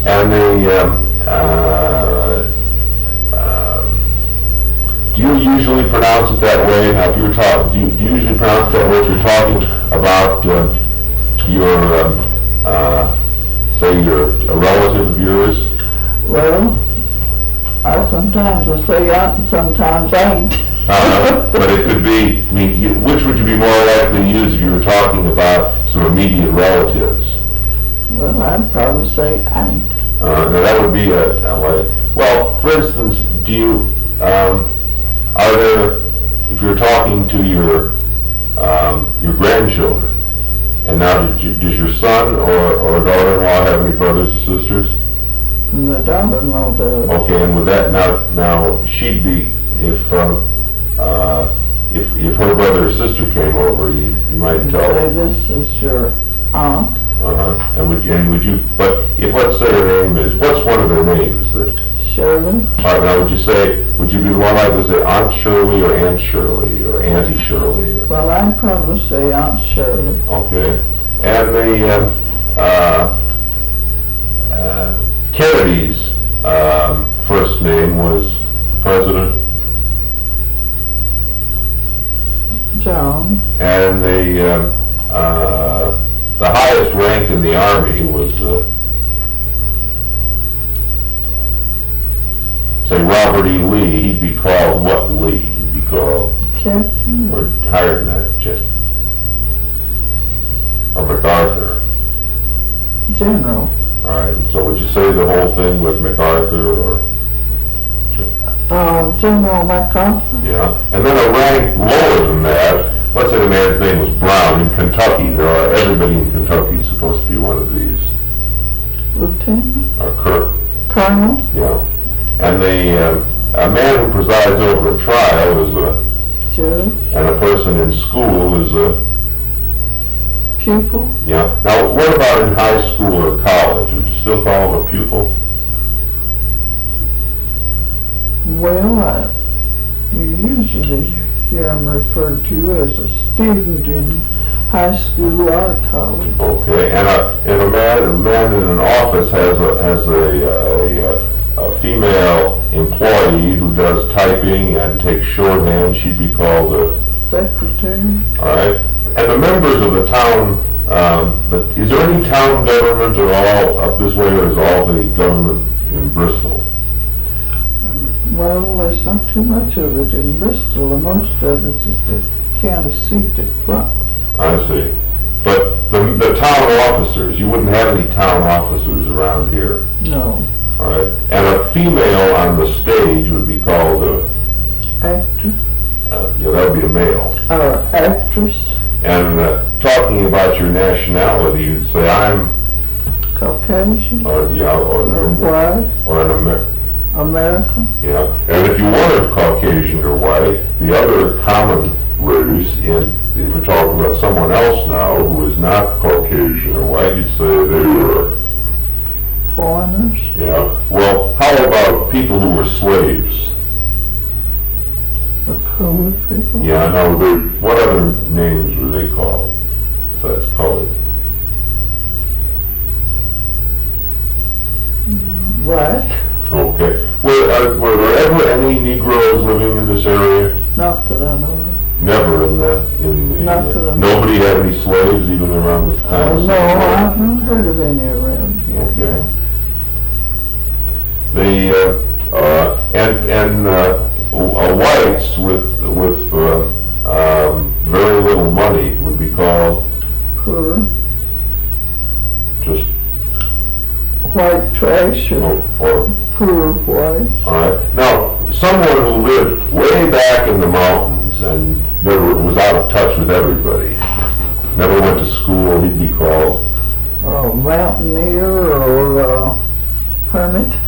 And do you usually pronounce it that way? Now, if you're talking, do you usually pronounce it that way if you're talking about say a relative of yours? Well, I sometimes will say out and sometimes ain't. But it could be, I mean, which would you be more likely to use if you were talking about some immediate relatives? Well, I'd probably say ain't. Now that would be well, for instance, do you, are there, if you're talking to your grandchildren, and now does your son or daughter-in-law have any brothers or sisters? And the daughter-in-law does. Okay, and with that, now she'd be, if her brother or sister came over, you might tell Say her. this is your aunt. And would you, but if, let's say her name is, what's one of their names that? Shirley. All right, now would you be more likely to say Aunt Shirley or Aunt Shirley or Auntie Shirley? Or, Well, I'd probably say Aunt Shirley. okay. And the Kennedy's first name was President, John. and the highest rank in the Army was say Robert E. Lee. He'd be called what Lee? He'd be called, Captain. or higher than that, just, or MacArthur. General. All right, so would you say the whole thing with MacArthur, or? General MacArthur. Yeah, and then a rank lower than that, let's say the man's name was Brown in Kentucky. Everybody in Kentucky is supposed to be one of these. Lieutenant. Or Colonel. Yeah. And a man who presides over a trial is a Judge. and a person in school is a, Pupil. yeah. Now, what about in high school or college? Would you still call him a pupil? Well, you usually hear him referred to as a student in high school or college. Okay. And if a man in an office has a female employee who does typing and takes shorthand, she'd be called a Secretary. all right. And the members of the town, is there any town government at all up this way, or is all the government in Bristol? Well, there's not too much of it in Bristol. The most of it is the county seat at Rockford. I see. But the town officers, you wouldn't have any town officers around here. No. All right. And a female on the stage would be called a, Actor. yeah, that would be a male. Or actress. And talking about your nationality, you'd say I'm, Caucasian. or yeah, Or white. or an American. American. Yeah, and if you weren't Caucasian or white, the other common ruse if we're talking about someone else now who is not Caucasian or white, you'd say they were, Foreigners. yeah. Well, how about people who were slaves? The colored people. Yeah, no, what other names were they called besides colored? Black. Okay. Were there ever any Negroes living in this area? Not that I know of. Never Not to the- nobody had any slaves even around this time? No, I haven't heard of any around here. Okay. Whites with very little money would be called Poor. just, White trash or or poor whites. all right. Now, someone who lived way back in the mountains and never was out of touch with everybody, never went to school, he'd be called Mountaineer or hermit.